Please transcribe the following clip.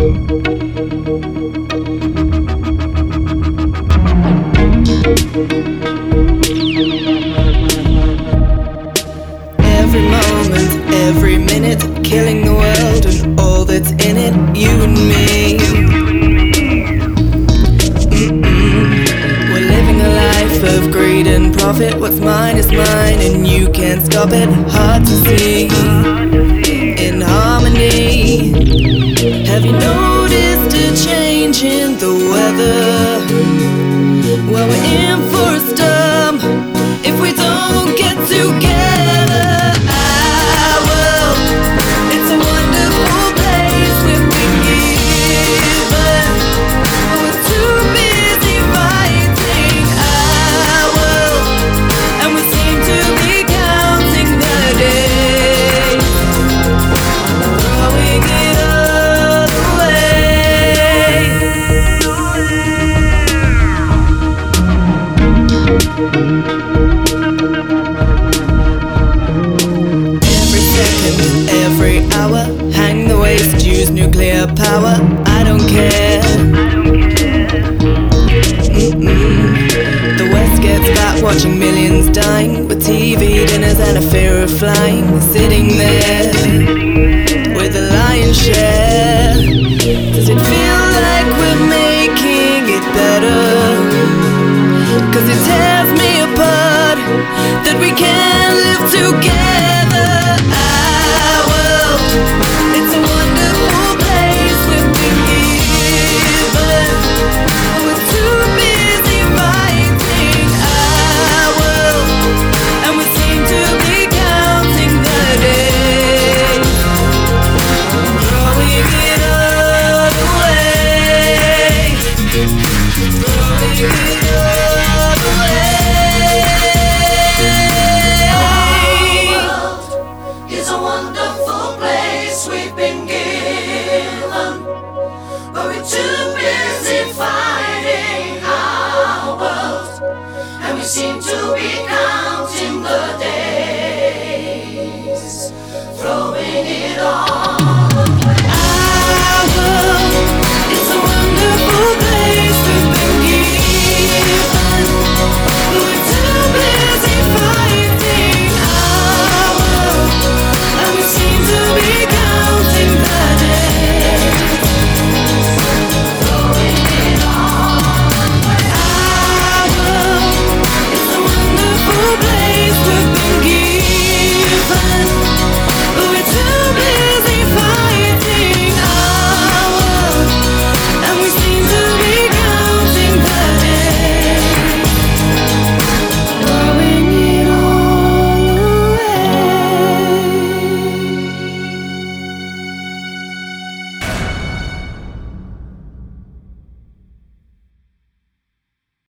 Every moment, every minute, killing the world and all that's in it, you and me. We're living a life of greed and profit. What's mine is mine and you can't stop it. Hard to see in harmony. Have you noticed a change in the weather? Well, we're in for a storm if we don't get together. Our world, it's a wonderful place we're given, but we're too busy fighting our world, and we seem to be counting the days, throwing it all away. Every second, every hour, hang the waste, use nuclear power. I don't care. The West gets back watching millions dying, with TV dinners and a fear of flying, sitting there with a lion's share.